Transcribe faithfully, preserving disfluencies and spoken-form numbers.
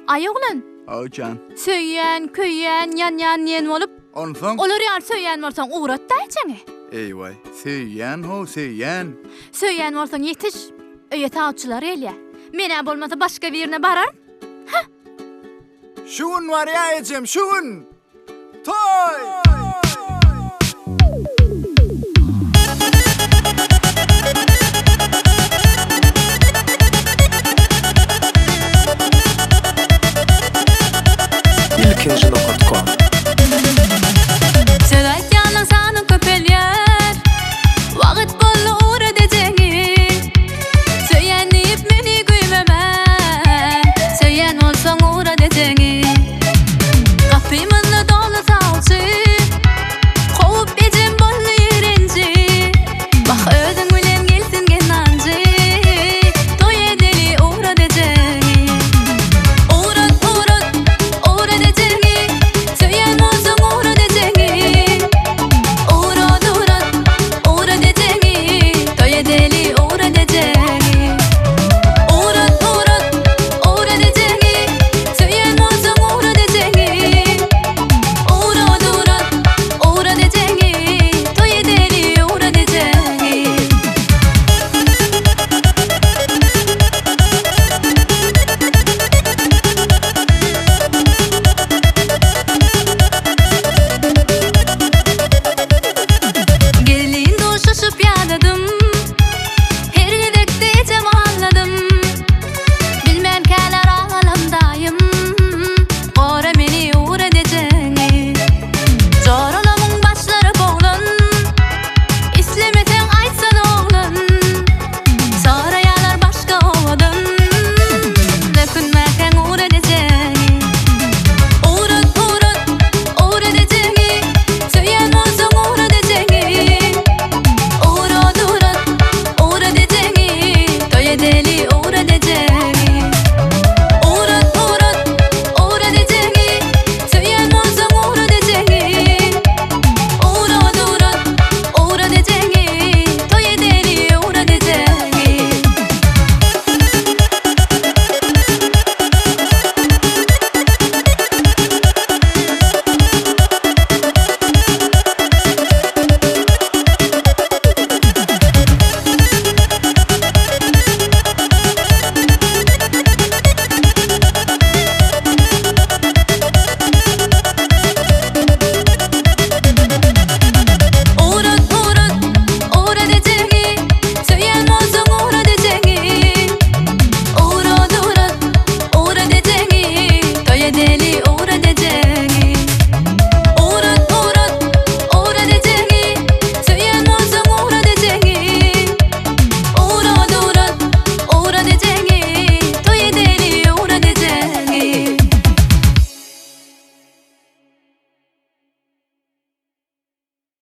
Ayoglan. Ajan. Söyyen, köyyen, yan yan yen olup, Onsoň olar ýar söyyen bolsaň uğrat da içeňe. eýway. Söýýän ho söýýän. Söyyen bolsaň ýetiş, öýe taýçylar elýär. Mene bolmasa başga bir ýerine barar. Şun var ya ejem şun. Toy!